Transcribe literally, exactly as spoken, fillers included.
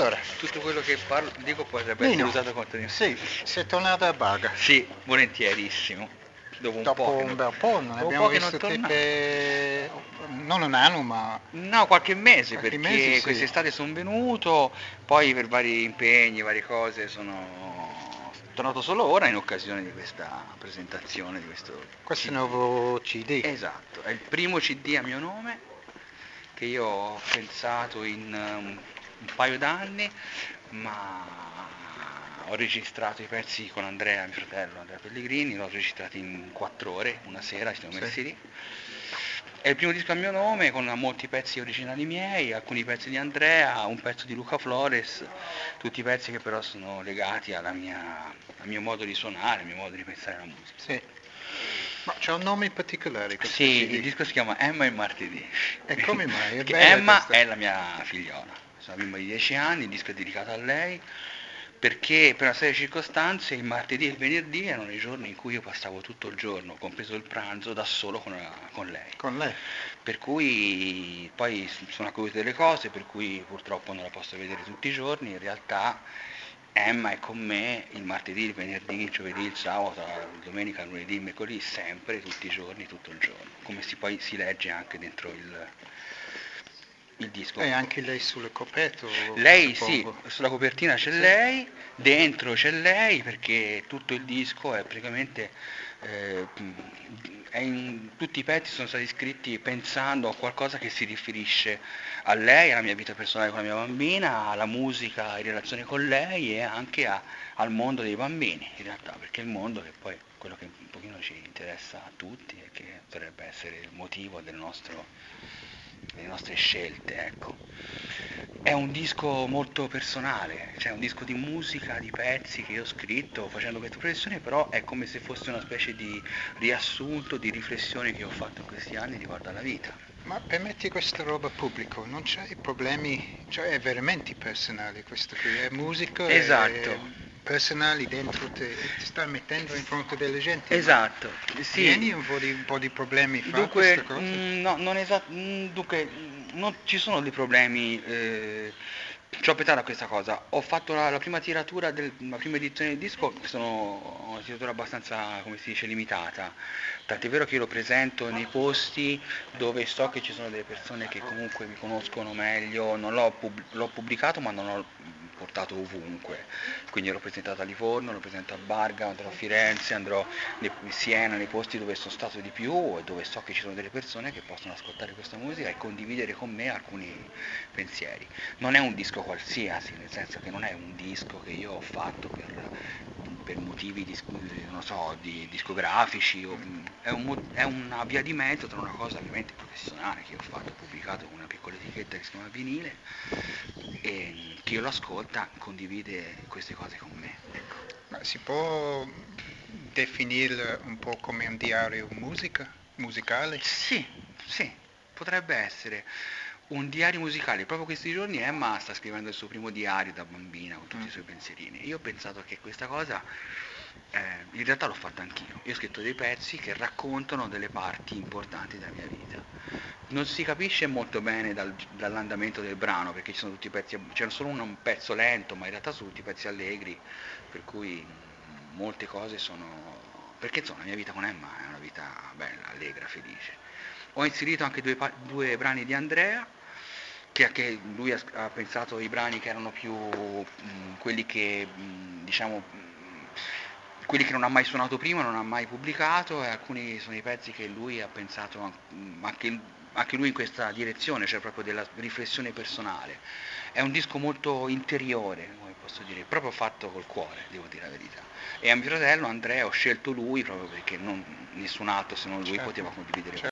Allora, tutto quello che parlo, dico potrebbe essere Nino, usato contro di me. sì, sei tornato a Baga. Sì, volentierissimo. Dopo un po' Dopo che un non, bel po', non dopo un abbiamo po' che non visto te tornavo. per non un anno, ma No, qualche mese, qualche mese, perché sì. quest'estate sono venuto, poi per vari impegni, varie cose sono tornato solo ora in occasione di questa presentazione di questo Questo C D. nuovo C D. Esatto, è il primo C D a mio nome che io ho pensato in um, un paio d'anni, ma ho registrato i pezzi con Andrea, mio fratello, Andrea Pellegrini, l'ho registrato in quattro ore, una sera, ci siamo Sì. messi lì. È il primo disco a mio nome, con molti pezzi originali miei, alcuni pezzi di Andrea, un pezzo di Luca Flores, tutti pezzi che però sono legati alla mia, al mio modo di suonare, al mio modo di pensare alla musica. Sì. Ma c'è un nome particolare questo Sì, il C D. disco si chiama Emma il martedì. E come mai? È Che bella Emma questa. è la mia figliola, sono una bimba di dieci anni, il disco è dedicato a lei, perché per una serie di circostanze il martedì e il venerdì erano i giorni in cui io passavo tutto il giorno, compreso il pranzo, da solo con, con lei. Con lei. Per cui poi sono accadute delle cose, per cui purtroppo non la posso vedere tutti i giorni, in realtà Emma è con me il martedì, il venerdì, il giovedì, il sabato, la domenica, il lunedì, il mercoledì, sempre, tutti i giorni, tutto il giorno, come si poi si legge anche dentro il, il disco. E anche lei sulle coperto, Lei sì, suppongo. sulla copertina c'è Sì. lei, dentro c'è lei perché tutto il disco è praticamente, eh, è in- tutti i pezzi sono stati scritti pensando a qualcosa che si riferisce a lei, alla mia vita personale con la mia bambina, alla musica in relazione con lei e anche a- al mondo dei bambini in realtà, perché è il mondo che poi quello che un pochino ci interessa a tutti e che dovrebbe essere il motivo del nostro, delle nostre scelte, ecco. È un disco molto personale, cioè un disco di musica, di pezzi che io ho scritto facendo questa professione, però è come se fosse una specie di riassunto, di riflessione che ho fatto in questi anni riguardo alla vita. Ma permetti questa roba pubblico, non c'hai problemi, cioè è veramente personale questo qui, è musica, è Esatto, personali dentro te, e ti sta mettendo in fronte delle gente, ma esatto, tieni sì. un po' di, un po' di problemi, fa questa Dunque, cosa? mm, no, non esatto, dunque, mm, non ci sono dei problemi, eh, ci ho pensato a questa cosa. Ho fatto la, la prima tiratura, del, la prima edizione del disco, che sono una tiratura abbastanza, come si dice, limitata. Tant'è vero che io lo presento nei posti dove so che ci sono delle persone che comunque mi conoscono meglio, non l'ho, pub- l'ho pubblicato ma non l'ho portato ovunque. Quindi l'ho presentato a Livorno, l'ho presentato a Barga, andrò a Firenze, andrò nei- a Siena, nei posti dove sono stato di più e dove so che ci sono delle persone che possono ascoltare questa musica e condividere con me alcuni pensieri. Non è un disco qualsiasi, nel senso che non è un disco che io ho fatto per, per motivi dis- non so, di, discografici, o- è, un mo- è una via di mezzo tra una cosa ovviamente professionale che io ho fatto, ho pubblicato con una piccola etichetta che si chiama Vinile e chi lo ascolta condivide queste cose con me. Ecco. Ma si può definirlo un po' come un diario musica, musicale? Sì, sì, potrebbe essere un diario musicale. Proprio questi giorni Emma sta scrivendo il suo primo diario da bambina con tutti Mm. i suoi pensierini. Io ho pensato che questa cosa, eh, in realtà l'ho fatta anch'io. Io ho scritto dei pezzi che raccontano delle parti importanti della mia vita. Non si capisce molto bene dal- dall'andamento del brano perché ci sono tutti i pezzi, c'è solo un, un pezzo lento, ma in realtà sono tutti pezzi allegri, per cui mm, molte cose sono... Perché insomma la mia vita con Emma è una vita bella, allegra, felice. Ho inserito anche due, pa- due brani di Andrea, che anche lui ha, ha pensato ai brani che erano più mh, quelli che, mh, diciamo, mh, quelli che non ha mai suonato prima, non ha mai pubblicato, e alcuni sono i pezzi che lui ha pensato mh, anche, anche lui in questa direzione, cioè proprio della riflessione personale. È un disco molto interiore, come posso dire, proprio fatto col cuore, devo dire la verità. E a mio fratello Andrea ho scelto lui proprio perché non, nessun altro se non lui Certo. poteva condividere